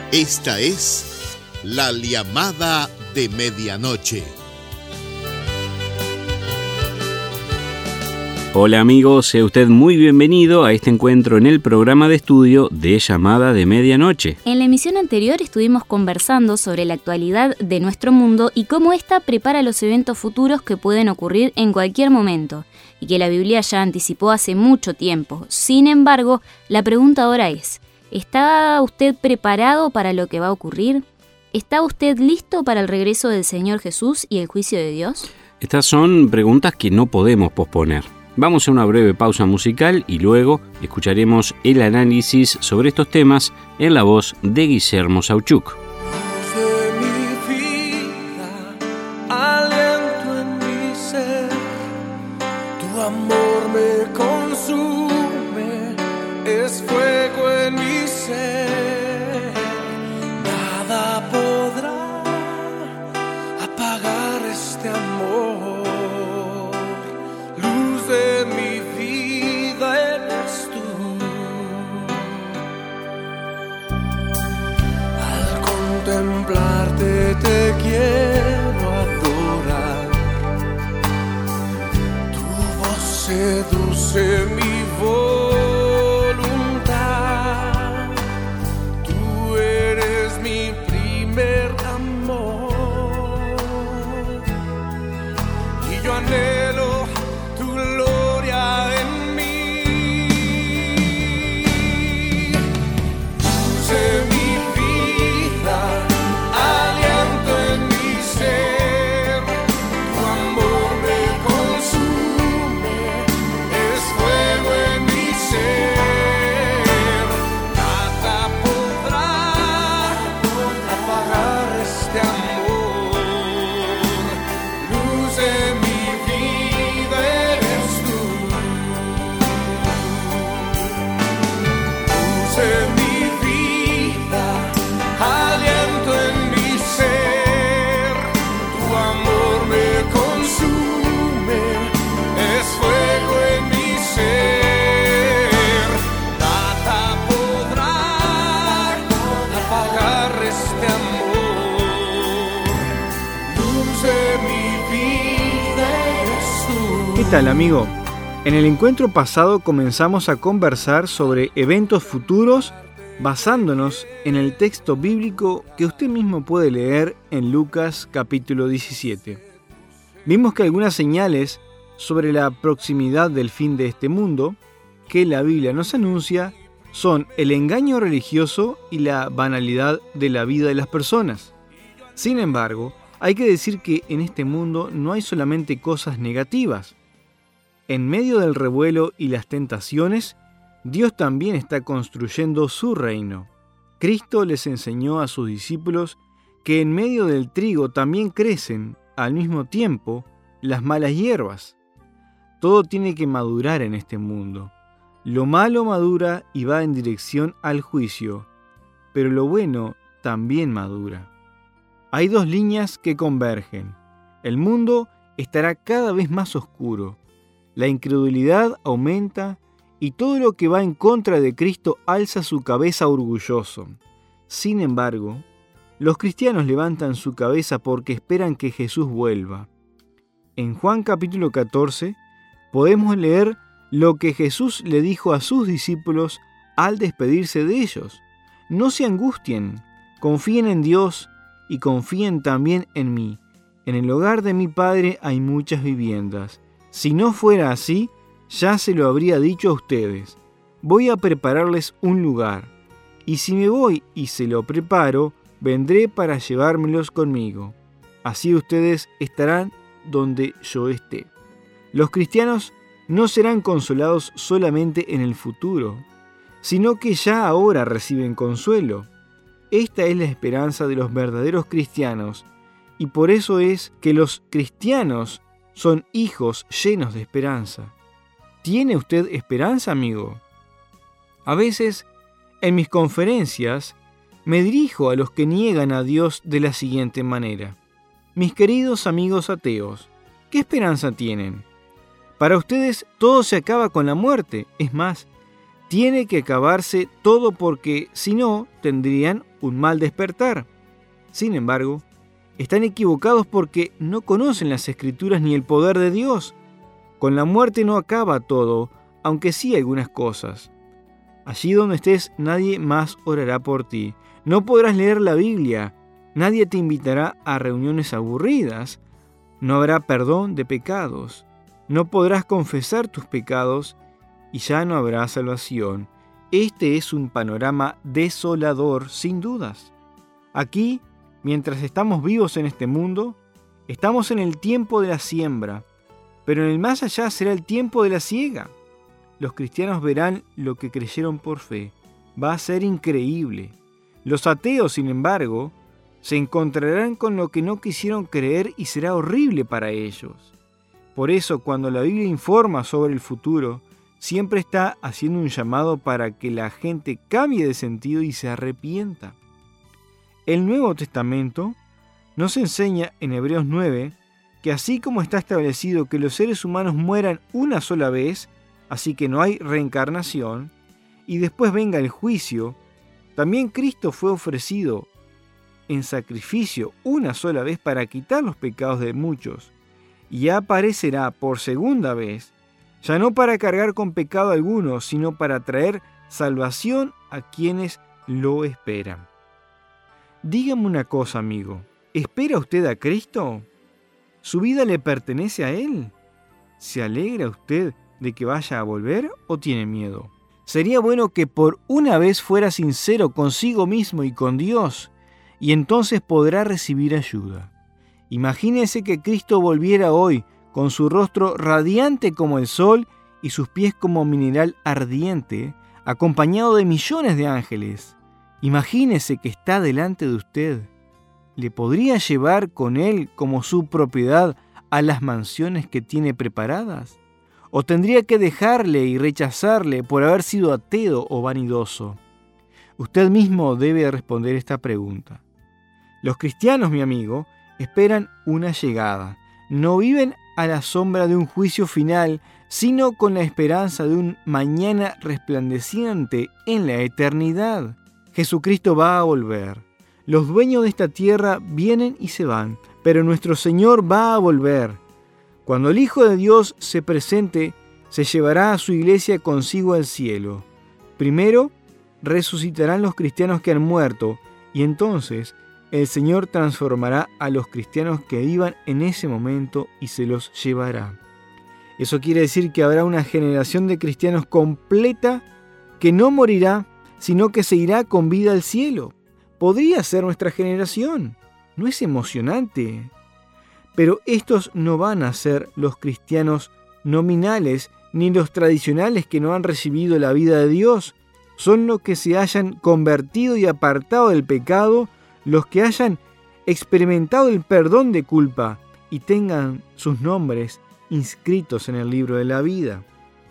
Esta es la llamada de medianoche. Hola amigos, sea usted muy bienvenido a este encuentro en el programa de estudio de Llamada de Medianoche. En la emisión anterior estuvimos conversando sobre la actualidad de nuestro mundo y cómo ésta prepara los eventos futuros que pueden ocurrir en cualquier momento, y que la Biblia ya anticipó hace mucho tiempo. Sin embargo, la pregunta ahora es, ¿está usted preparado para lo que va a ocurrir? ¿Está usted listo para el regreso del Señor Jesús y el juicio de Dios? Estas son preguntas que no podemos posponer. Vamos a una breve pausa musical y luego escucharemos el análisis sobre estos temas en la voz de Guillermo Sauchuk. Contemplarte te quiero adorar, tu voz seduce mi voluntad, tú eres mi primer amor, y yo anhelo tu gloria en mí, dulce mi vida. ¿Qué tal, amigo? En el encuentro pasado comenzamos a conversar sobre eventos futuros basándonos en el texto bíblico que usted mismo puede leer en Lucas capítulo 17. Vimos que algunas señales sobre la proximidad del fin de este mundo que la Biblia nos anuncia son el engaño religioso y la banalidad de la vida de las personas. Sin embargo, hay que decir que en este mundo no hay solamente cosas negativas. En medio del revuelo y las tentaciones, Dios también está construyendo su reino. Cristo les enseñó a sus discípulos que en medio del trigo también crecen, al mismo tiempo, las malas hierbas. Todo tiene que madurar en este mundo. Lo malo madura y va en dirección al juicio, pero lo bueno también madura. Hay dos líneas que convergen. El mundo estará cada vez más oscuro. La incredulidad aumenta y todo lo que va en contra de Cristo alza su cabeza orgulloso. Sin embargo, los cristianos levantan su cabeza porque esperan que Jesús vuelva. En Juan capítulo 14 podemos leer lo que Jesús le dijo a sus discípulos al despedirse de ellos. No se angustien, confíen en Dios y confíen también en mí. En el hogar de mi Padre hay muchas viviendas. Si no fuera así, ya se lo habría dicho a ustedes. Voy a prepararles un lugar, y si me voy y se lo preparo, vendré para llevármelos conmigo. Así ustedes estarán donde yo esté. Los cristianos no serán consolados solamente en el futuro, sino que ya ahora reciben consuelo. Esta es la esperanza de los verdaderos cristianos, y por eso es que los cristianos son hijos llenos de esperanza. ¿Tiene usted esperanza, amigo? A veces, en mis conferencias, me dirijo a los que niegan a Dios de la siguiente manera. Mis queridos amigos ateos, ¿qué esperanza tienen? Para ustedes todo se acaba con la muerte. Es más, tiene que acabarse todo porque si no, tendrían un mal despertar. Sin embargo, están equivocados porque no conocen las Escrituras ni el poder de Dios. Con la muerte no acaba todo, aunque sí algunas cosas. Allí donde estés, nadie más orará por ti. No podrás leer la Biblia. Nadie te invitará a reuniones aburridas. No habrá perdón de pecados. No podrás confesar tus pecados y ya no habrá salvación. Este es un panorama desolador, sin dudas. Aquí, mientras estamos vivos en este mundo, estamos en el tiempo de la siembra, pero en el más allá será el tiempo de la siega. Los cristianos verán lo que creyeron por fe. Va a ser increíble. Los ateos, sin embargo, se encontrarán con lo que no quisieron creer y será horrible para ellos. Por eso, cuando la Biblia informa sobre el futuro, siempre está haciendo un llamado para que la gente cambie de sentido y se arrepienta. El Nuevo Testamento nos enseña en Hebreos 9 que así como está establecido que los seres humanos mueran una sola vez, así que no hay reencarnación, y después venga el juicio, también Cristo fue ofrecido en sacrificio una sola vez para quitar los pecados de muchos, y aparecerá por segunda vez, ya no para cargar con pecado alguno, sino para traer salvación a quienes lo esperan. Dígame una cosa, amigo, ¿espera usted a Cristo? ¿Su vida le pertenece a Él? ¿Se alegra usted de que vaya a volver o tiene miedo? Sería bueno que por una vez fuera sincero consigo mismo y con Dios, y entonces podrá recibir ayuda. Imagínese que Cristo volviera hoy con su rostro radiante como el sol y sus pies como mineral ardiente, acompañado de millones de ángeles. Imagínese que está delante de usted. ¿Le podría llevar con él como su propiedad a las mansiones que tiene preparadas? ¿O tendría que dejarle y rechazarle por haber sido ateo o vanidoso? Usted mismo debe responder esta pregunta. Los cristianos, mi amigo, esperan una llegada. No viven a la sombra de un juicio final, sino con la esperanza de un mañana resplandeciente en la eternidad. Jesucristo va a volver. Los dueños de esta tierra vienen y se van, pero nuestro Señor va a volver. Cuando el Hijo de Dios se presente, se llevará a su iglesia consigo al cielo. Primero, resucitarán los cristianos que han muerto, y entonces el Señor transformará a los cristianos que vivan en ese momento y se los llevará. Eso quiere decir que habrá una generación de cristianos completa que no morirá, sino que se irá con vida al cielo. Podría ser nuestra generación. ¿No es emocionante? Pero estos no van a ser los cristianos nominales ni los tradicionales que no han recibido la vida de Dios. Son los que se hayan convertido y apartado del pecado, los que hayan experimentado el perdón de culpa y tengan sus nombres inscritos en el libro de la vida.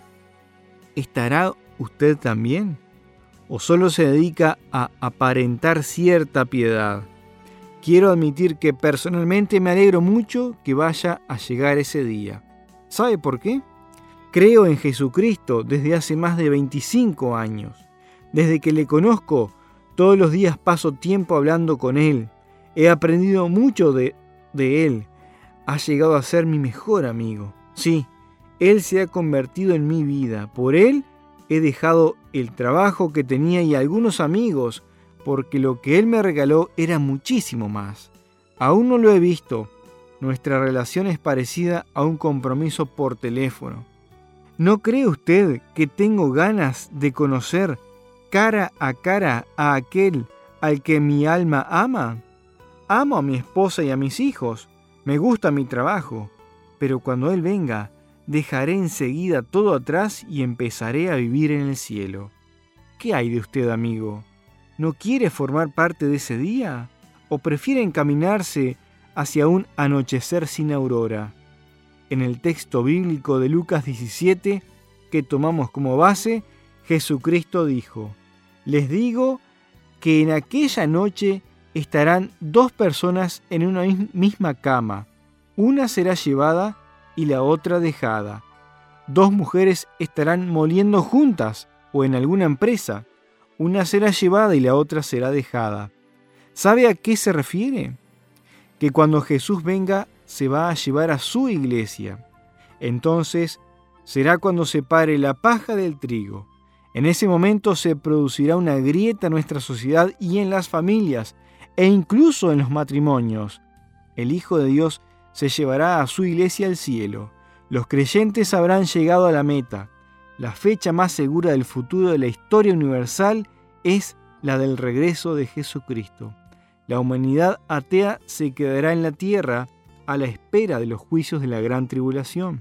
¿Estará usted también? ¿O solo se dedica a aparentar cierta piedad? Quiero admitir que personalmente me alegro mucho que vaya a llegar ese día. ¿Sabe por qué? Creo en Jesucristo desde hace más de 25 años. Desde que le conozco, todos los días paso tiempo hablando con Él. He aprendido mucho de Él. Ha llegado a ser mi mejor amigo. Sí, Él se ha convertido en mi vida. Por Él he dejado el trabajo que tenía y algunos amigos, porque lo que Él me regaló era muchísimo más. Aún no lo he visto. Nuestra relación es parecida a un compromiso por teléfono. ¿No cree usted que tengo ganas de conocer cara a cara a aquel al que mi alma ama? Amo a mi esposa y a mis hijos. Me gusta mi trabajo. Pero cuando Él venga, dejaré enseguida todo atrás y empezaré a vivir en el cielo. ¿Qué hay de usted, amigo? ¿No quiere formar parte de ese día? ¿O prefiere encaminarse hacia un anochecer sin aurora? En el texto bíblico de Lucas 17, que tomamos como base, Jesucristo dijo: «Les digo que en aquella noche estarán 2 personas en una misma cama. Una será llevada y la otra dejada. 2 mujeres estarán moliendo juntas o en alguna empresa. Una será llevada y la otra será dejada. ¿Sabe a qué se refiere? Que cuando Jesús venga se va a llevar a su iglesia. Entonces será cuando separe la paja del trigo. En ese momento se producirá una grieta en nuestra sociedad y en las familias, e incluso en los matrimonios. El Hijo de Dios se llevará a su iglesia al cielo. Los creyentes habrán llegado a la meta. La fecha más segura del futuro de la historia universal es la del regreso de Jesucristo. La humanidad atea se quedará en la tierra a la espera de los juicios de la gran tribulación.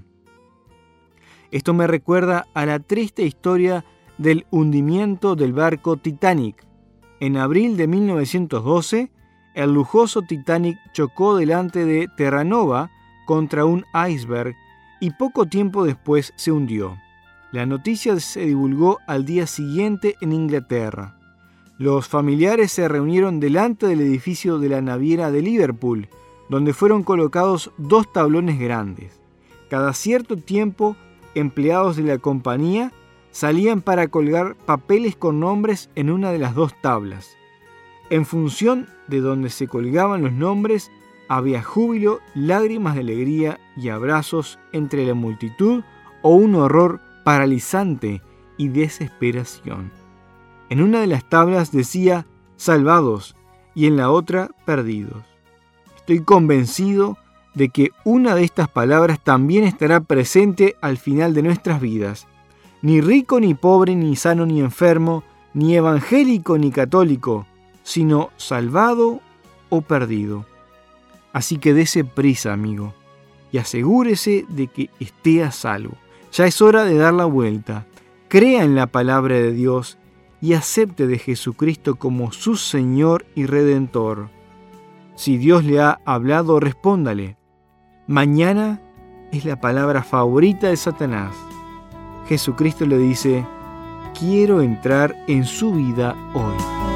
Esto me recuerda a la triste historia del hundimiento del barco Titanic. En abril de 1912, el lujoso Titanic chocó delante de Terranova contra un iceberg y poco tiempo después se hundió. La noticia se divulgó al día siguiente en Inglaterra. Los familiares se reunieron delante del edificio de la naviera de Liverpool, donde fueron colocados 2 tablones grandes. Cada cierto tiempo, empleados de la compañía salían para colgar papeles con nombres en una de las 2 tablas. En función de donde se colgaban los nombres, había júbilo, lágrimas de alegría y abrazos entre la multitud o un horror paralizante y desesperación. En una de las tablas decía salvados y en la otra perdidos. Estoy convencido de que una de estas palabras también estará presente al final de nuestras vidas. Ni rico ni pobre, ni sano ni enfermo, ni evangélico ni católico, sino salvado o perdido. Así que dése prisa, amigo, y asegúrese de que esté a salvo. Ya es hora de dar la vuelta. Crea en la palabra de Dios y acepte de Jesucristo como su Señor y Redentor. Si Dios le ha hablado, respóndale. Mañana es la palabra favorita de Satanás. Jesucristo le dice, quiero entrar en su vida hoy.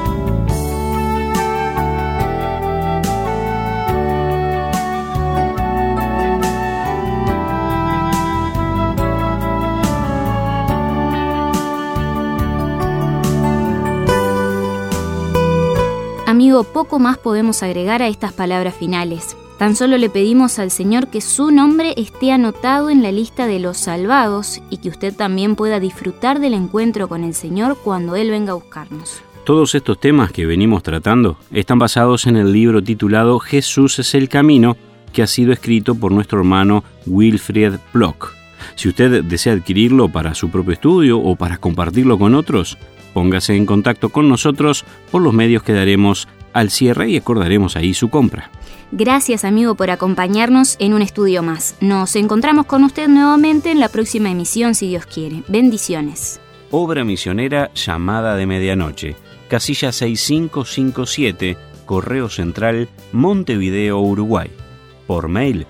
Amigo, poco más podemos agregar a estas palabras finales. Tan solo le pedimos al Señor que su nombre esté anotado en la lista de los salvados y que usted también pueda disfrutar del encuentro con el Señor cuando Él venga a buscarnos. Todos estos temas que venimos tratando están basados en el libro titulado Jesús es el camino, que ha sido escrito por nuestro hermano Wilfried Plock. Si usted desea adquirirlo para su propio estudio o para compartirlo con otros, póngase en contacto con nosotros por los medios que daremos al cierre y acordaremos ahí su compra. Gracias, amigo, por acompañarnos en un estudio más. Nos encontramos con usted nuevamente en la próxima emisión, si Dios quiere. Bendiciones. Obra misionera Llamada de Medianoche, casilla 6557, Correo Central, Montevideo, Uruguay. Por mail,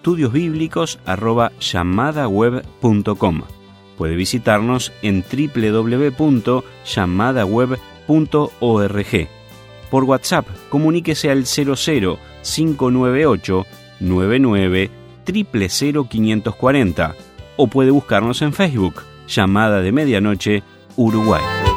estudiosbiblicos@llamadaweb.com. Puede visitarnos en www.llamadaweb.org. Por WhatsApp, comuníquese al 00-598 99 000 540 o puede buscarnos en Facebook, Llamada de Medianoche, Uruguay.